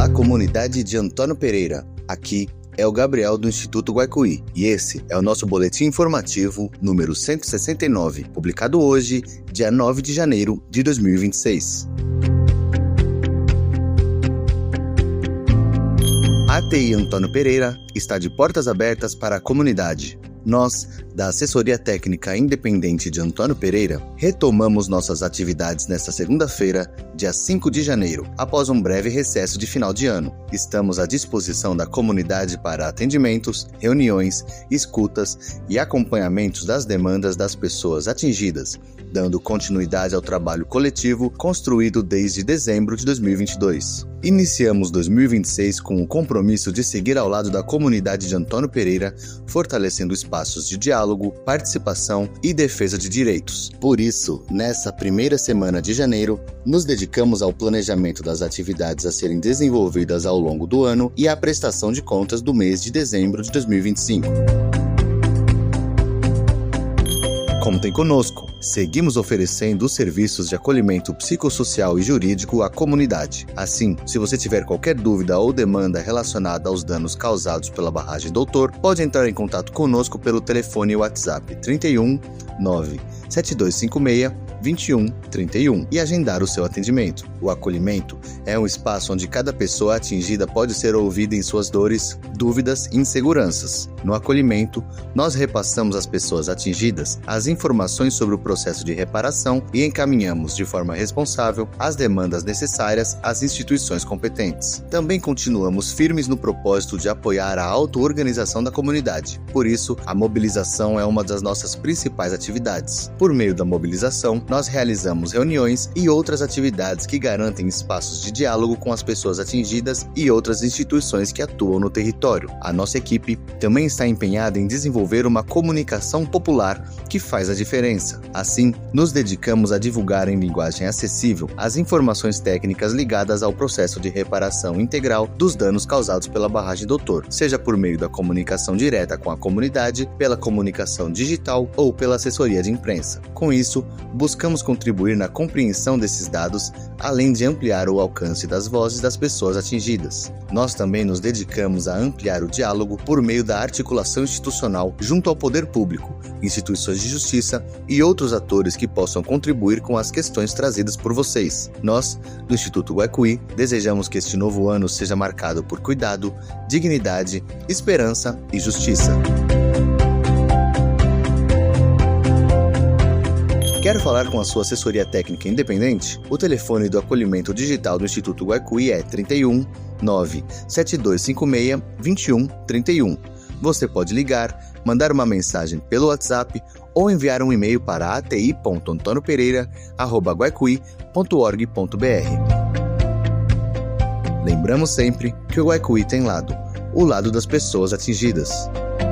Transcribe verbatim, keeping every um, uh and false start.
Olá, comunidade de Antônio Pereira. Aqui é o Gabriel do Instituto Guaicuí e esse é o nosso boletim informativo número cento e sessenta e nove, publicado hoje, dia nove de janeiro de dois mil e vinte e seis. A A T I Antônio Pereira está de portas abertas para a comunidade. Nós, da Assessoria Técnica Independente de Antônio Pereira, retomamos nossas atividades nesta segunda-feira, dia cinco de janeiro, após um breve recesso de final de ano. Estamos à disposição da comunidade para atendimentos, reuniões, escutas e acompanhamentos das demandas das pessoas atingidas, dando continuidade ao trabalho coletivo construído desde dezembro de dois mil e vinte e dois. Iniciamos dois mil e vinte e seis com o compromisso de seguir ao lado da comunidade de Antônio Pereira, fortalecendo espaços de diálogo, participação e defesa de direitos. Por isso, nessa primeira semana de janeiro, nos dedicamos ao planejamento das atividades a serem desenvolvidas ao longo do ano e à prestação de contas do mês de dezembro de dois mil e vinte e cinco. Contem conosco. Seguimos oferecendo os serviços de acolhimento psicossocial e jurídico à comunidade. Assim, se você tiver qualquer dúvida ou demanda relacionada aos danos causados pela barragem Doutor, pode entrar em contato conosco pelo telefone WhatsApp trinta e um, nove, sete dois cinco seis, vinte e um, trinta e um e agendar o seu atendimento. O acolhimento é um espaço onde cada pessoa atingida pode ser ouvida em suas dores, dúvidas e inseguranças. No acolhimento, nós repassamos às pessoas atingidas as informações sobre o processo de reparação e encaminhamos de forma responsável as demandas necessárias às instituições competentes. Também continuamos firmes no propósito de apoiar a auto-organização da comunidade. Por isso, a mobilização é uma das nossas principais atividades. Por meio da mobilização, nós realizamos reuniões e outras atividades que garantem espaços de diálogo com as pessoas atingidas e outras instituições que atuam no território. A nossa equipe também está empenhada em desenvolver uma comunicação popular que faz a diferença. Assim, nos dedicamos a divulgar em linguagem acessível as informações técnicas ligadas ao processo de reparação integral dos danos causados pela barragem Doutor, seja por meio da comunicação direta com a comunidade, pela comunicação digital ou pela assessoria de imprensa. Com isso, buscamos contribuir na compreensão desses dados, além de ampliar o alcance das vozes das pessoas atingidas. Nós também nos dedicamos a ampliar o diálogo por meio da articulação institucional junto ao poder público, instituições de justiça e outros atores que possam contribuir com as questões trazidas por vocês. Nós, do Instituto Guaicuí, desejamos que este novo ano seja marcado por cuidado, dignidade, esperança e justiça. Quer falar com a sua assessoria técnica independente? O telefone do acolhimento digital do Instituto Guaicuí é trinta e um, nove, sete dois cinco seis, vinte e um, trinta e um. Você pode ligar, mandar uma mensagem pelo WhatsApp ou enviar um e-mail para a t i ponto antonio pereira arroba guaicuí ponto org ponto b r. Lembramos sempre que o Guaicuí tem lado, o lado das pessoas atingidas.